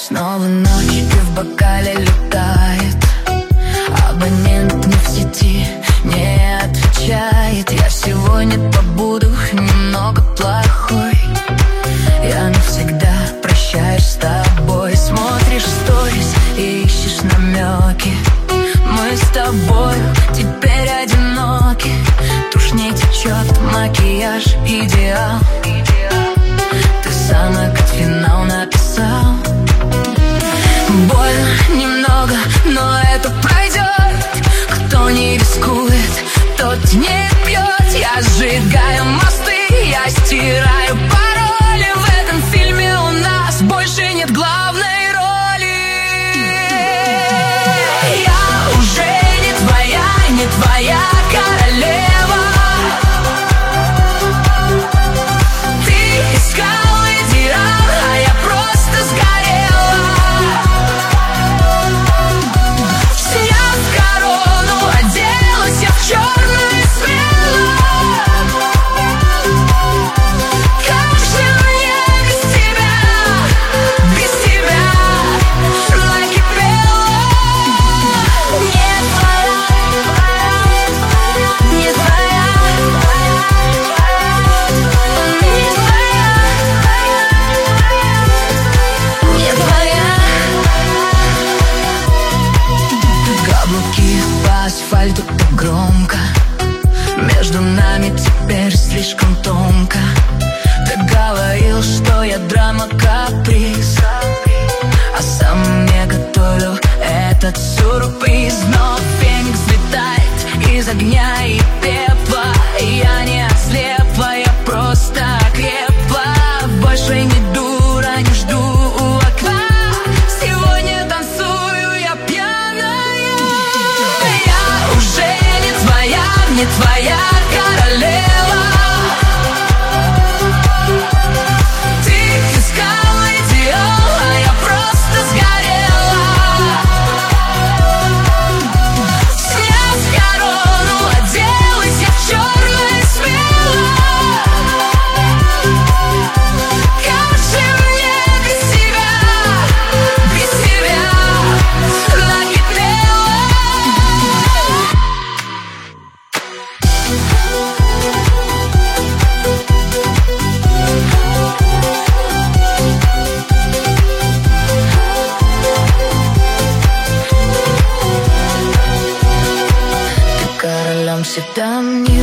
Снова ночь и в бокале летает. Абонент не в сети, не отвечает. Я сегодня побуду немного плохой. Я навсегда прощаюсь с тобой. Смотришь сторис и ищешь намеки. Мы с тобой теперь одиноки. Тушь не течет, макияж идеал. Ты сам на финал написал. Больно немного, но это пройдет. Кто не рискует, тот не пьет. Я сжигаю мосты, я стираю пароли. В этом фильме у нас больше нет главной роли. Я уже не твоя королева. Ты искал идеал, а я просто сгорела. Сняв корону, оделась я в черное смело. Как же мне без тебя, like it было. Не твоя, не твоя, не твоя. Каблуки по асфальту так громко. Между нами теперь слишком тонко. Ты говорил, что я драма, каприз, а сам мне готовил этот сюрприз. Но феникс взлетает из огня и пепла. Я не ослепла, я просто окрепла. Больше не дура, не жду у окна. Сегодня танцую я пьяная. Я уже не твоя королева. Ты искал идеал, а я просто сгорела. Сняв корону, оделась я в черное смело. Как же мне без тебя, like it было. Ты королем всегда мне